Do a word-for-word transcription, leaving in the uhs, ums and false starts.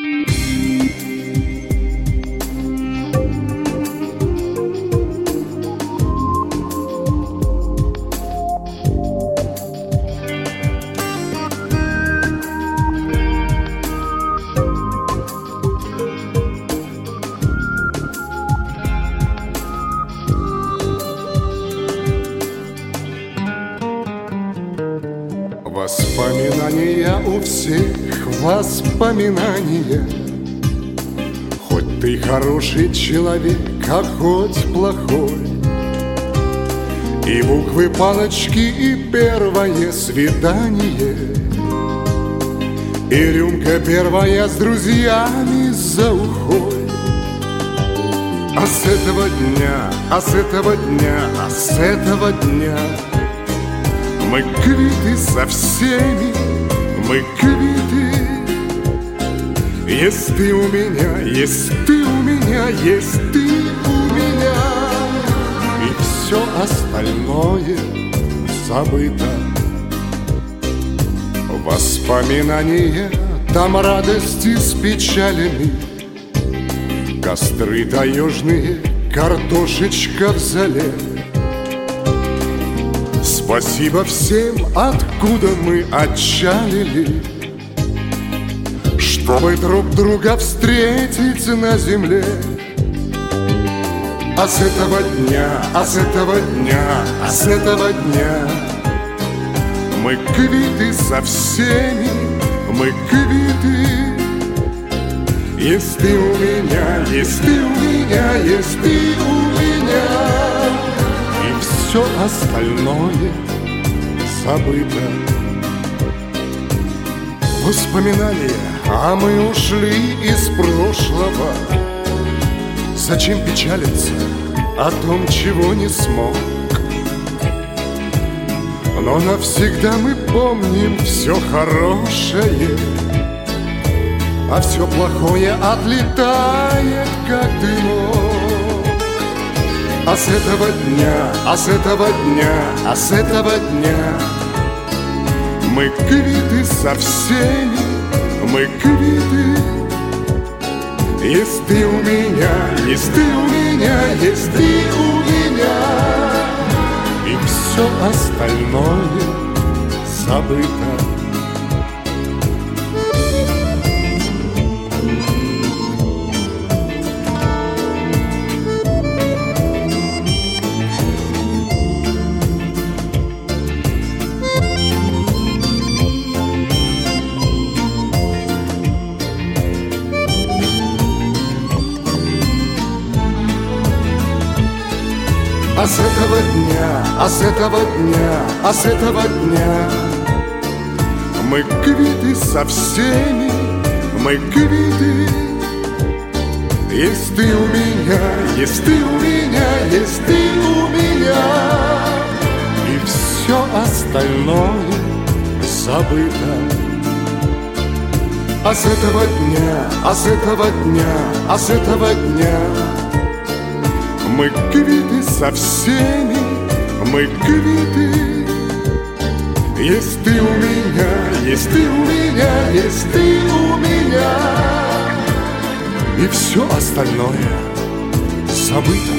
Воспоминания у всех воспоминания. Хоть ты хороший человек, а хоть плохой. И буквы, палочки, и первое свидание, и рюмка первая с друзьями за ухой. А с этого дня, а с этого дня, а с этого дня мы квиты со всеми, мы квиты. Есть ты у меня, есть ты у меня, есть ты у меня, и все остальное забыто. Воспоминания, там радости с печалями, костры таежные, картошечка в зале. Спасибо всем, откуда мы отчалили, чтобы друг друга встретить на земле. А с этого дня, а с этого дня, а с этого дня мы квиты со всеми, мы квиты. Есть ты у меня, есть ты у меня, есть ты у меня, и все остальное забыто. Воспоминания, а мы ушли из прошлого. Зачем печалиться о том, чего не смог? Но навсегда мы помним все хорошее, а все плохое отлетает, как дымок. А с этого дня, а с этого дня, а с этого дня мы квиты со всеми, мы квиты. Есть ты у меня, есть ты у меня, есть ты у меня, и все остальное забыто. А с этого дня, а с этого дня, а с этого дня мы квиты со всеми, мы квиты. Есть ты у меня, есть ты у меня, есть ты у меня, и все остальное забыто. А с этого дня, а с этого дня, а с этого дня мы квиты со всеми, мы квиты. Есть ты у меня, есть ты у меня, есть ты у меня, и все остальное забыто.